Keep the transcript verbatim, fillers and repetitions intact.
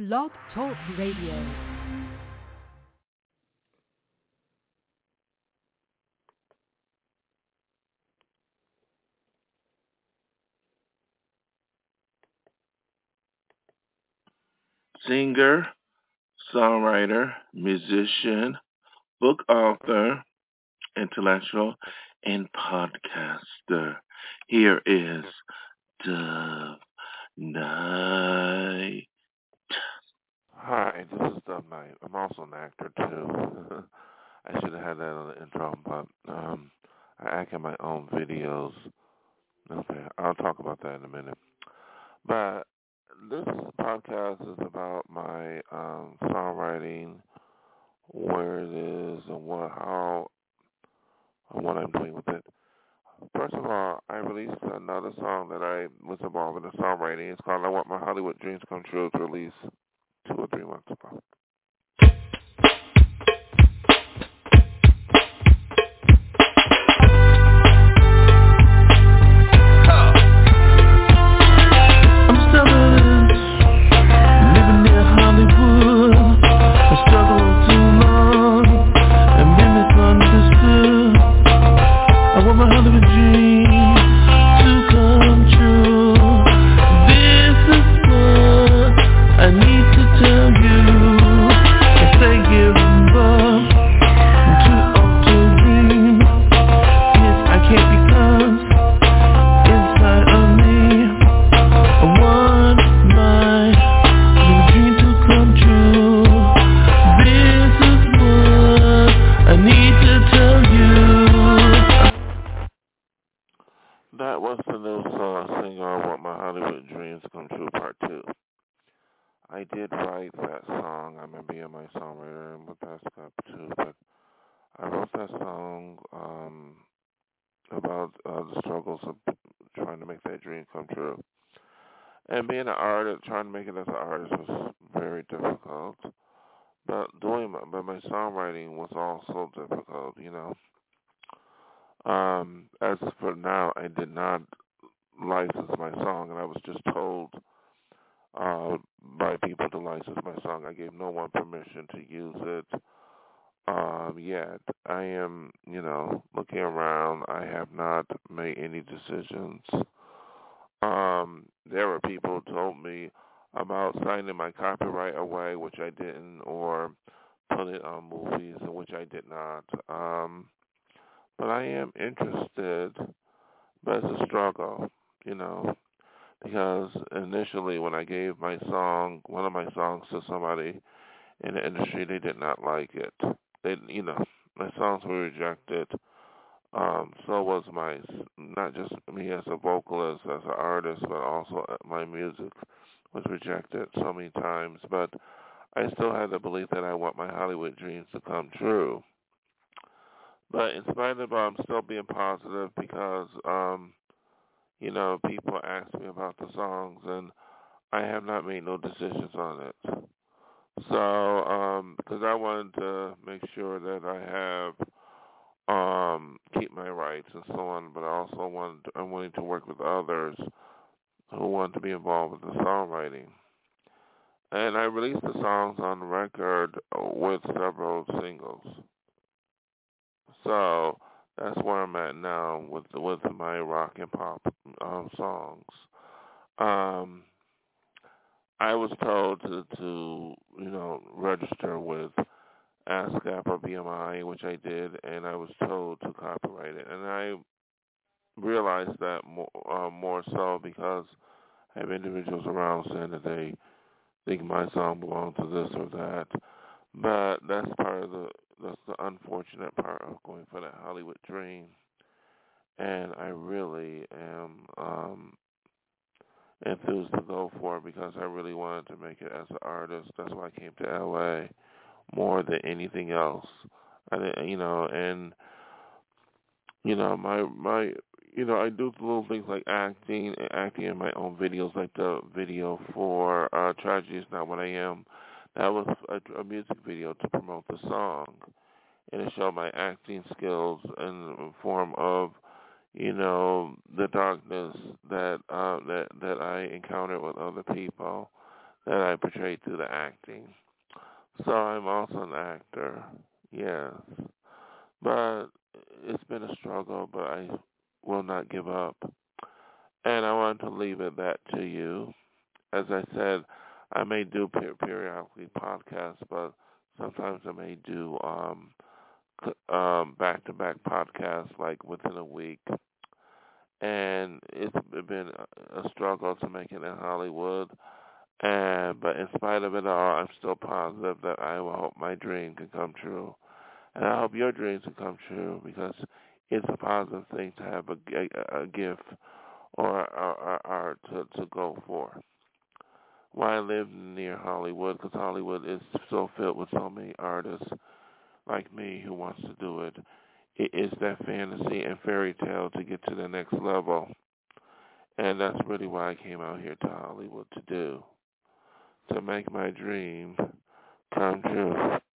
Blog Talk Radio. Singer, songwriter, musician, book author, intellectual, and podcaster. Here is Dove Night. Hi, this is Dove Knight. I'm also an actor too. I should have had that on the intro, but um, I act in my own videos. Okay, I'll talk about that in a minute. But this podcast is about my um, songwriting, where it is, and what, how, and what I'm doing with it. First of all, I released another song that I was involved in the songwriting. It's called "I Want My Hollywood Dreams Come True." To release two or three months ago. That was the new song, Singer, I Want My Hollywood Dreams Come True, Part two. I did write that song. I remember being my songwriter and with that stuff too, but I wrote that song um, about uh, the struggles of trying to make that dream come true. And being an artist, trying to make it as an artist was very difficult. But doing my, but my songwriting was also difficult, you know. Um, as for now, I did not license my song, and I was just told uh, by people to license my song. I gave no one permission to use it um, yet. I am, you know, looking around. I have not made any decisions. Um, there were people who told me about signing my copyright away, which I didn't, or putting it on movies, which I did not. Um, but I am interested, but it's a struggle, you know. Because initially when I gave my song, one of my songs to somebody in the industry, they did not like it. They, you know, my songs were rejected. Um, so was my, not just me as a vocalist, as an artist, but also my music was rejected so many times. But I still had the belief that I want my Hollywood dreams to come true. But in spite of it, I'm still being positive because, um, you know, people ask me about the songs, and I have not made no decisions on it. So, um, because I wanted to make sure that I have, um, keep my rights and so on, but I also wanted, to, I'm willing to work with others who want to be involved with the songwriting. And I released the songs on record with several singles. So that's where I'm at now with with my rock and pop um, songs. Um, I was told to, to, you know, register with ASCAP or B M I, which I did, and I was told to copyright it. And I realized that more, uh, more so because I have individuals around saying that they think my song belongs to this or that. But that's part of the, that's the unfortunate part of going for that Hollywood dream. And I really am um, enthused to go for it because I really wanted to make it as an artist. That's why I came to L A more than anything else. I didn't, you know, and you know, my my, you know, I do little things like acting, acting in my own videos, like the video for uh, "Tragedy Is Not What I Am." That was a, a music video to promote the song, and it showed my acting skills in the form of, you know, the darkness that uh, that that I encountered with other people, that I portrayed through the acting. So I'm also an actor, yes. But it's been a struggle, but I will not give up. And I want to leave it that to you. As I said, I may do per- periodically podcasts, but sometimes I may do um, c- um, back-to-back podcasts like within a week. And it's been a a struggle to make it in Hollywood. And but in spite of it all, I'm still positive that I will hope my dream can come true. And I hope your dreams can come true because it's a positive thing to have a, a, a gift or, or, or, or to, to go for. Why I live near Hollywood, because Hollywood is so filled with so many artists like me who wants to do it. It is that fantasy and fairy tale to get to the next level. And that's really why I came out here to Hollywood to do, to make my dream come true.